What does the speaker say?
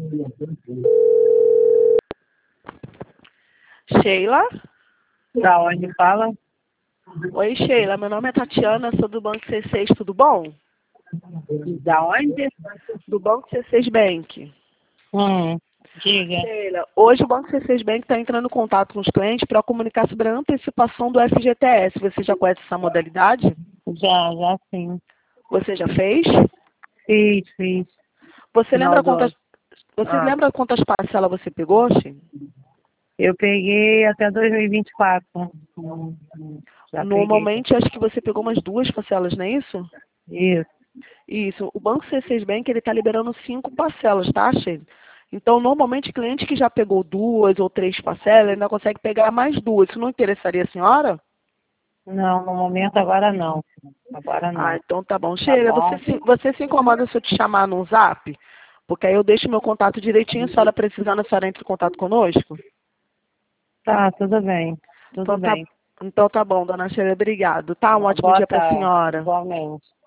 Sheila? Da onde fala? Oi, Sheila. Meu nome é Tatiana, sou do Banco C6, tudo bom? Da onde? Do Banco C6 Bank. Diga. Sheila, hoje o Banco C6 Bank está entrando em contato com os clientes para comunicar sobre a antecipação do FGTS. Você já conhece essa modalidade? Já sim. Você já fez? Fiz. Você Final lembra do quantas, ano. você Ah, lembra quantas parcelas você pegou, Sheila? eu peguei até 2024. Já peguei. Normalmente, acho que você pegou umas 2 parcelas, não é isso? Isso. Isso. O Banco C6 Bank ele está liberando 5 parcelas, tá, Sheila? Então, normalmente, cliente que já pegou 2 ou 3 parcelas ainda consegue pegar mais 2. Isso não interessaria a senhora? Não, no momento agora não. Agora Ah, não. então tá bom. Tá Sheila, bom? você se incomoda se eu te chamar no Zap? Porque aí eu deixo meu contato direitinho, se a senhora precisando, a senhora entra em contato conosco? Tá, tudo bem. Tudo Então tá, bem. então tá bom, dona Sheila, obrigado, tá? Um ótimo Boa dia para a tarde. senhora. Igualmente.